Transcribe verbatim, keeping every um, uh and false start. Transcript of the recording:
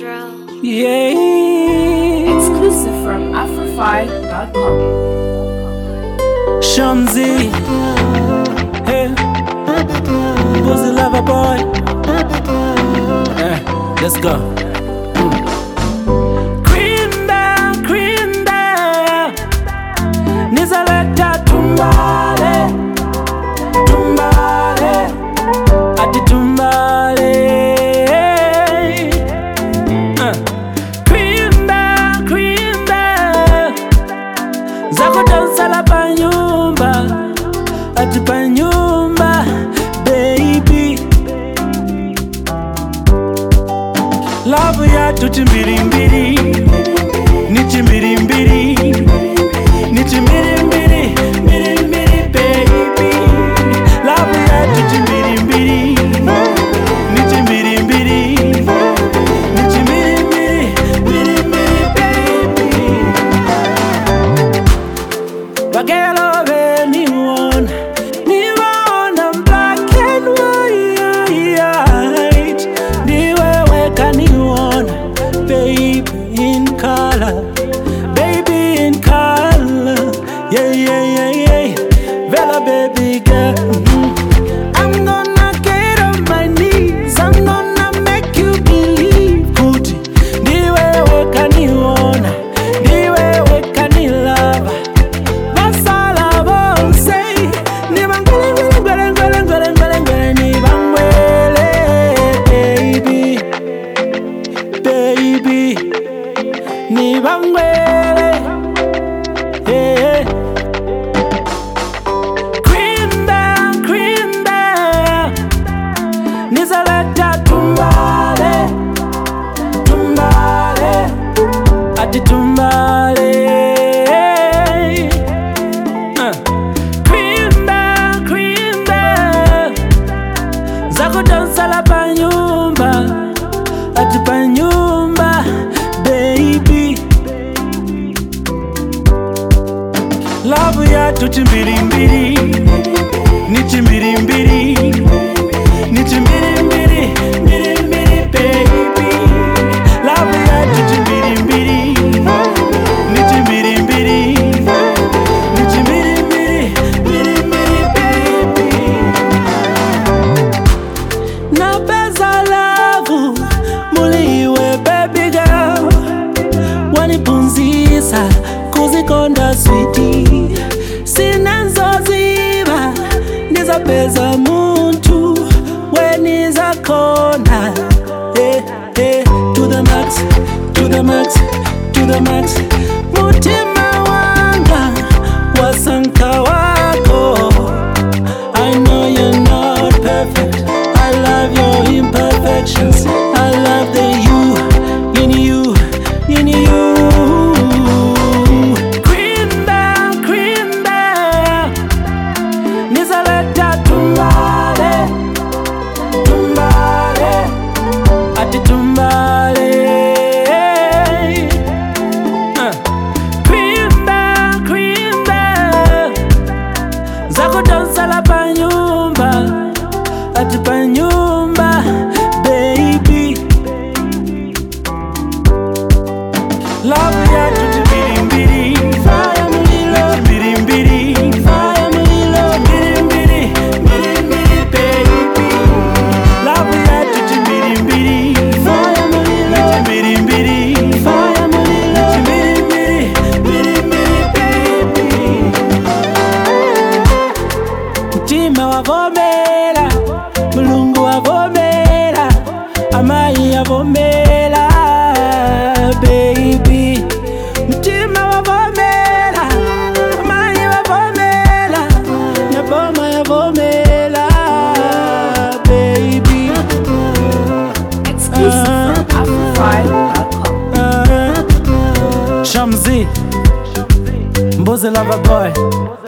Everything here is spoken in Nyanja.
drill. Yeah. Exclusive from Afrofy dot com. Shamsi, hey, Bossy Lover Boy. Yeah, let's go. Cream down, cream down. Nizaleta tumbale, tumbale, ati tumbale. Uh. Cream down, cream down. Zako dansa la panyumba, ati panyumba, baby. Love ya tuchimbiri mbiri, nichimbiri mbiri, nichimbiri mbiri, mbiri mbiri, baby. Love ya tuchimbiri mbiri, nichimbiri mbiri, nichimbiri mbiri, mbiri mbiri, baby. Bagelo anyone, anyone, I'm black and white. Niwe weka anyone, baby in color, baby in color. Yeah, yeah, yeah, yeah. Vela baby girl. Mhm. I'm gonna get on my knees. I'm gonna make you believe. Good. Niwe weka anyone, niwe weka any lover. That's all I won't say. Nibangwele, ngwele, ngwele, ngwele, ngwele, ngwele, nibangwele, baby, baby, nibangwele, yeah. Cream down, cream down. Nizaleta tumbale, tumbale, ati tumbale. Uh. Cream down, cream down. Zako dansa la panyumba, ati panyumba, baby. Love ya tuchimbiri mbiri, nichimbiri mbiri, nichimbiri mbiri, mbiri mbiri, baby. Love ya tuchimbiri mbiri, nichimbiri mbiri, nichimbiri mbiri, mbiri mbiri, baby. Na pesa lavu, muliwe baby girl. Wanipunzisa, kuzikonda sweetie. Sinanzoziba, nizapeza muntu, wenizakona. Eh, eh, to the max, to the max, to the max. Mutima wanga, wasanka wako. I know you're not perfect. I love your imperfections. I love the you, in you, in you. Cream down, cream down. Nizaleta tumbale, tumbale, ati tumbale. Uh. Cream down, cream down. Zako dansa la panyumba, ati panyumba, baby. Love ya tuchimbiri mbiri, fire mulilo, chimbiri mbiri, fire mulilo, chimbiri mbiri, mbiri mbiri, baby. Love ya tuchimbiri mbiri, fire mulilo, chimbiri mbiri, fire mulilo, chimbiri mbiri, mbiri mbiri, baby. Mtima wavomera, Mulungu wavomera, amayi yavomera, baby. Mtima wavomera, amayi wavomera, nyaboma yavomera, baby. Exclusive from Afrofy dot com. Uh, Shamsi, Bossy Lover Boy.